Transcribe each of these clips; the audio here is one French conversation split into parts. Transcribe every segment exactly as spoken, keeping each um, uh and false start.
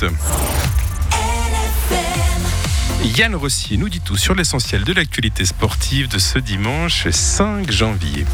suite. Yann Rossier nous dit tout sur l'essentiel de l'actualité sportive de ce dimanche cinq janvier.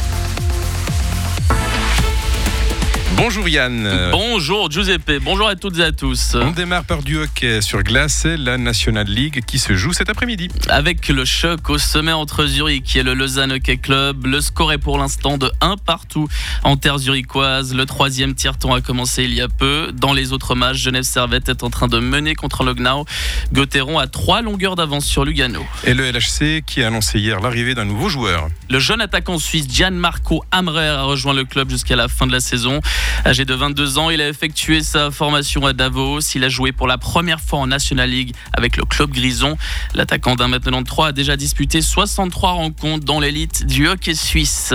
Bonjour Yann. Bonjour Giuseppe, bonjour à toutes et à tous. On démarre par du hockey sur glace, c'est la National League qui se joue cet après-midi. Avec le choc au sommet entre Zurich et le Lausanne Hockey Club, le score est pour l'instant de un partout en terre zurichoise. Le troisième tiers-temps a commencé il y a peu. Dans les autres matchs, Genève Servette est en train de mener contre Lugnau. Götteron a trois longueurs d'avance sur Lugano. Et le L H C qui a annoncé hier l'arrivée d'un nouveau joueur. Le jeune attaquant suisse Gianmarco Hamrer a rejoint le club jusqu'à la fin de la saison. Âgé de vingt-deux ans, il a effectué sa formation à Davos. Il a joué pour la première fois en National League avec le club grison. L'attaquant d'un mètre quatre-vingt-treize a déjà disputé soixante-trois rencontres dans l'élite du hockey suisse.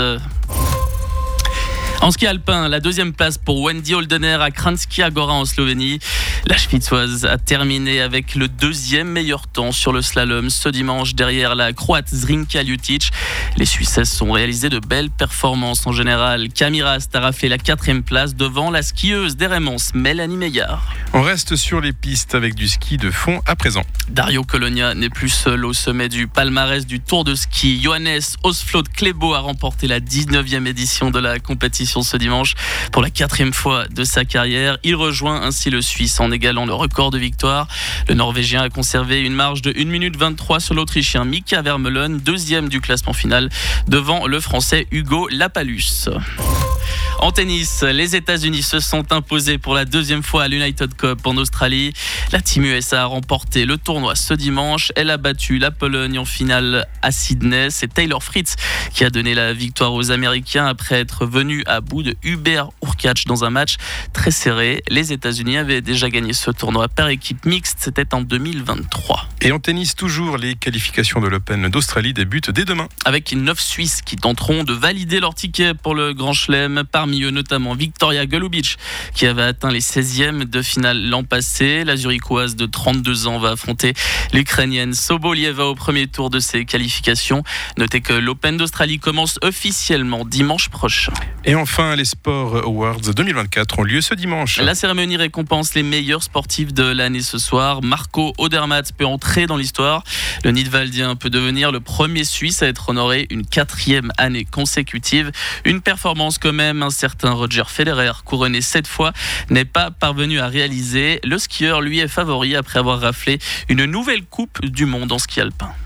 En ski alpin, la deuxième place pour Wendy Holdener à Kranjska Gora en Slovénie. La Schwitzoise a terminé avec le deuxième meilleur temps sur le slalom ce dimanche derrière la Croate Zrinka Ljutic. Les Suissesses ont réalisé de belles performances en général. Camille Rast a raflé la quatrième place devant la skieuse d'Eremons, Mélanie Meillard. On reste sur les pistes avec du ski de fond à présent. Dario Colonia n'est plus seul au sommet du palmarès du Tour de ski. Johannes Osflot Klébo a remporté la dix-neuvième édition de la compétition ce dimanche pour la quatrième fois de sa carrière. Il rejoint ainsi le Suisse en égalant le record de victoire. Le Norvégien a conservé une marge de une minute vingt-trois sur l'Autrichien Mika Vermeulen, deuxième du classement final, devant le Français Hugo Lapalus. En tennis, les États-Unis se sont imposés pour la deuxième fois à l'United Cup en Australie. La Team U S A a remporté le tournoi ce dimanche. Elle a battu la Pologne en finale à Sydney. C'est Taylor Fritz qui a donné la victoire aux Américains après être venu à bout de Hubert Hurkacz dans un match très serré. Les États-Unis avaient déjà gagné ce tournoi par équipe mixte. C'était en deux mille vingt-trois. Et en tennis, toujours, les qualifications de l'Open d'Australie débutent dès demain. Avec neuf Suisses qui tenteront de valider leur ticket pour le Grand Chelem. Parmi eux notamment Victoria Golubic qui avait atteint les seizièmes de finale l'an passé. La Zurichoise de trente-deux ans va affronter l'Ukrainienne Sobolieva au premier tour de ses qualifications. Notez que l'Open d'Australie commence officiellement dimanche prochain. Et enfin, les Sport Awards deux mille vingt-quatre ont lieu ce dimanche. La cérémonie récompense les meilleurs sportifs de l'année ce soir. Marco Odermatt peut entrer dans l'histoire. Le Nidwaldien peut devenir le premier Suisse à être honoré une quatrième année consécutive. Une performance quand même, un certain Roger Federer, couronné sept fois, n'est pas parvenu à réaliser. Le skieur, lui, est favori après avoir raflé une nouvelle coupe du monde en ski alpin.